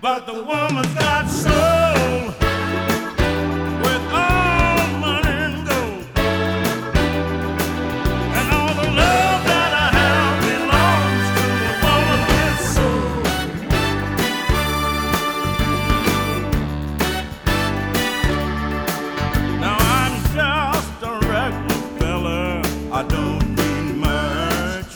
but the woman's got soul with all money and gold, and all the love that I have belongs to the woman with soul. Now I'm just a regular fella, I don't need much.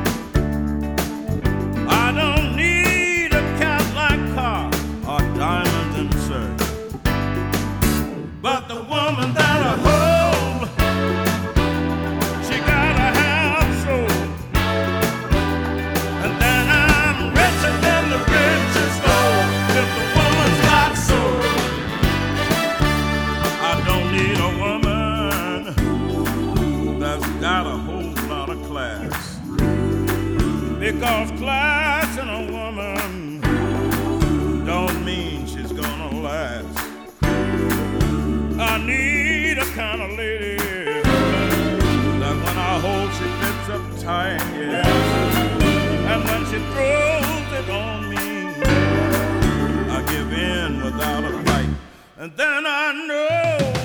I don't need a Cadillac car or diamonds and such, but the woman that I hold, she gotta have soul, and then I'm richer than the richest gold if the woman's got soul. I don't need a woman that's got a whole lot of class, because class in a woman don't mean she's gonna last. I need a kind of lady that when I hold she fits up tight, yes, and when she throws it on me, I give in without a fight, and then I know